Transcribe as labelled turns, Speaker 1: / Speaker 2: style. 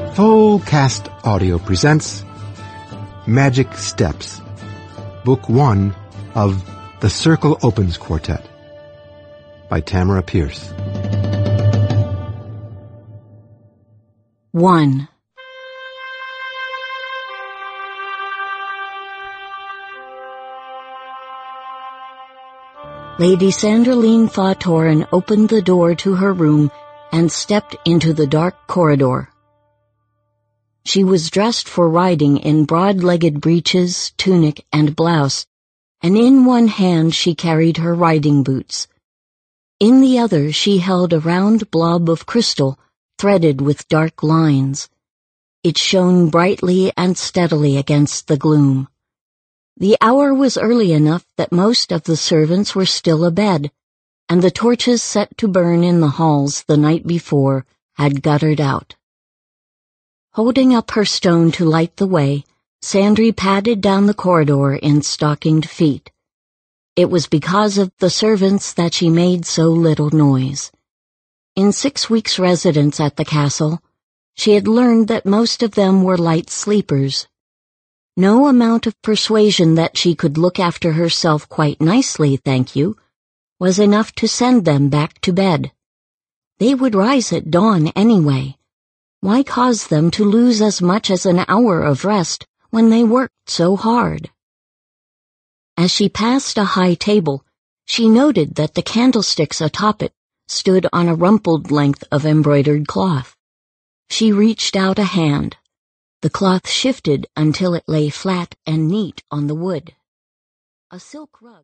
Speaker 1: Fullcast Audio presents Magic Steps, Book 1 of The Circle Opens Quartet by Tamara Pierce.
Speaker 2: 1. Lady Sanderline Fawtoran opened the door to her room and stepped into the dark corridor. She was dressed for riding in broad-legged breeches, tunic, and blouse, and in one hand she carried her riding boots. In the other she held a round blob of crystal threaded with dark lines. It shone brightly and steadily against the gloom. The hour was early enough that most of the servants were still abed, and the torches set to burn in the halls the night before had guttered out. Holding up her stone to light the way, Sandry padded down the corridor in stockinged feet. It was because of the servants that she made so little noise. In 6 weeks' residence at the castle, she had learned that most of them were light sleepers. No amount of persuasion that she could look after herself quite nicely, thank you, was enough to send them back to bed. They would rise at dawn anyway. Why cause them to lose as much as an hour of rest when they worked so hard? As she passed a high table, she noted that the candlesticks atop it stood on a rumpled length of embroidered cloth. She reached out a hand. The cloth shifted until it lay flat and neat on the wood. A silk rug